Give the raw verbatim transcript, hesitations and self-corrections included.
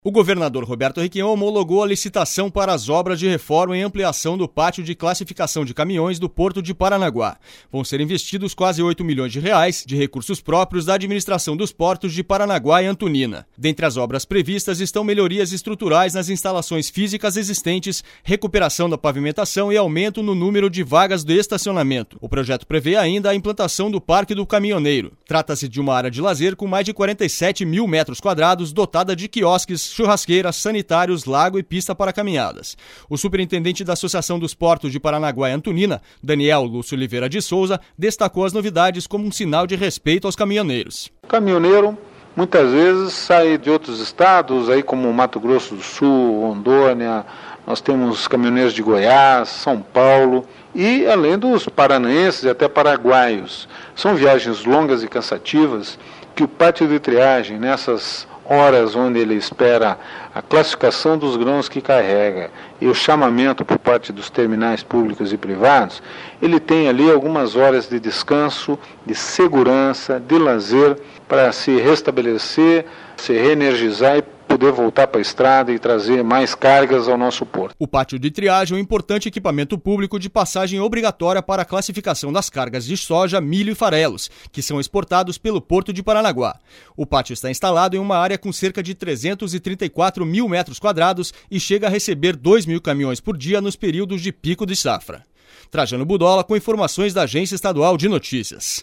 O governador Roberto Requião homologou a licitação para as obras de reforma e ampliação do pátio de classificação de caminhões do Porto de Paranaguá. Vão ser investidos quase oito milhões de reais de recursos próprios da administração dos portos de Paranaguá e Antonina. Dentre as obras previstas estão melhorias estruturais nas instalações físicas existentes, recuperação da pavimentação e aumento no número de vagas de estacionamento. O projeto prevê ainda a implantação do Parque do Caminhoneiro. Trata-se de uma área de lazer com mais de quarenta e sete mil metros quadrados, dotada de quiosques, churrasqueiras, sanitários, lago e pista para caminhadas. O superintendente da Associação dos Portos de Paranaguá e Antonina, Daniel Lúcio Oliveira de Souza, destacou as novidades como um sinal de respeito aos caminhoneiros. O caminhoneiro muitas vezes sai de outros estados, aí como Mato Grosso do Sul, Rondônia, nós temos caminhoneiros de Goiás, São Paulo e além dos paranaenses e até paraguaios. São viagens longas e cansativas que o pátio de triagem, nessas horas onde ele espera a classificação dos grãos que carrega e o chamamento por parte dos terminais públicos e privados, ele tem ali algumas horas de descanso, de segurança, de lazer para se restabelecer, se reenergizar e poder voltar para a estrada e trazer mais cargas ao nosso porto. O pátio de triagem é um importante equipamento público de passagem obrigatória para a classificação das cargas de soja, milho e farelos, que são exportados pelo Porto de Paranaguá. O pátio está instalado em uma área com cerca de trezentos e trinta e quatro mil metros quadrados e chega a receber dois mil caminhões por dia nos períodos de pico de safra. Trajano Budola com informações da Agência Estadual de Notícias.